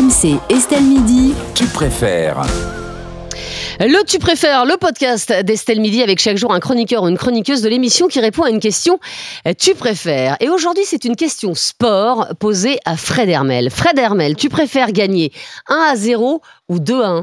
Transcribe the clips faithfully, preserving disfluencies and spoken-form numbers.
M C Estelle Midi. Tu préfères. Le Tu préfères, le podcast d'Estelle Midi avec chaque jour un chroniqueur ou une chroniqueuse de l'émission qui répond à une question Tu préfères. Et aujourd'hui, c'est une question sport posée à Fred Hermel. Fred Hermel, tu préfères gagner un à zéro ou deux à un?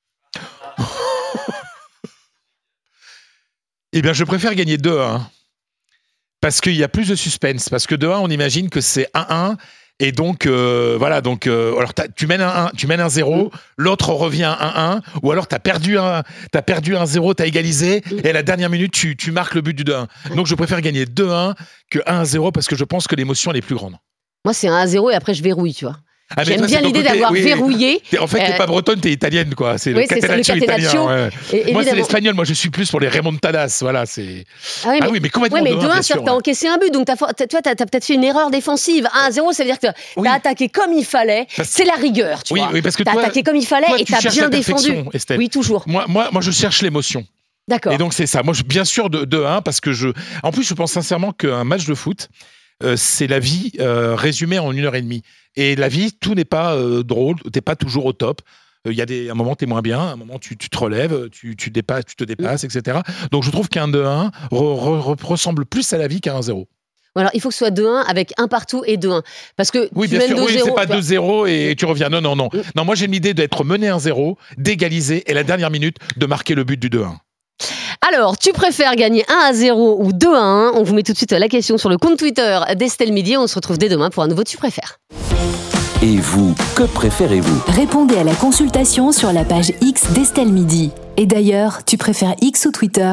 Eh bien, je préfère gagner deux à un. Parce qu'il y a plus de suspense. Parce que deux à un, on imagine que c'est un à un. Et donc, euh, voilà, donc, euh, alors tu mènes un un, tu mènes un zéro, l'autre revient un à un, ou alors tu as perdu un, t'as perdu un zéro, tu as égalisé, et à la dernière minute, tu, tu marques le but du deux à un. Donc, je préfère gagner deux à un que un à zéro parce que je pense que l'émotion, elle est plus grande. Moi, c'est un à zéro et après, je verrouille, tu vois. Ah, J'aime toi, bien l'idée côté, d'avoir oui, verrouillé. En fait, t'es euh, pas bretonne, t'es italienne, quoi. C'est oui, le c'est ça, le catenaccio catenaccio. italien. Ouais. Et, moi, c'est l'espagnol. Moi, je suis plus pour les remontadas. Voilà, c'est. Ah oui, mais, ah oui, mais complètement. ouais, mais deux à un, deux à un, bien c'est-à-dire sûr, que t'as ouais. encaissé un but, donc t'as, t'as, tu vois, t'as, t'as peut-être fait une erreur défensive. un à zéro, ça veut dire que t'as Oui. attaqué comme il fallait. Parce- C'est la rigueur, tu Oui, vois. oui, parce que t'as toi- attaqué comme il fallait toi, et tu t'as cherches bien la défendu. perfection, Estelle. Oui, toujours. Moi, moi, moi, je cherche l'émotion. D'accord. Et donc, c'est ça. Moi, je, bien sûr, de deux à un, parce que je. En plus, je pense sincèrement qu'un match de foot, euh, c'est la vie euh, résumée en une heure et demie. Et la vie, tout n'est pas euh, drôle, t'es pas toujours au top. Il euh, y a des, un moment, t'es moins bien, un moment, tu, tu te relèves, tu, tu, dépasses, tu te dépasses, et cetera. Donc, je trouve qu'un deux à un re, re, re, ressemble plus à la vie qu'un un à zéro. Bon, alors, il faut que ce soit deux à un avec un partout et deux à un. Parce que Oui, tu bien mènes sûr. deux Oui, zéro. c'est pas tu vois. deux zéro et tu reviens. Non, non, non. Non, moi, j'ai l'idée d'être mené un zéro, d'égaliser et la dernière minute, de marquer le but du deux à un. Alors, tu préfères gagner un à zéro ou deux à un? On vous met tout de suite la question sur le compte Twitter d'Estelle Midi. On se retrouve dès demain pour un nouveau Tu préfères. Et vous, que préférez-vous? Répondez à la consultation sur la page X d'Estelle Midi. Et d'ailleurs, tu préfères X ou Twitter ?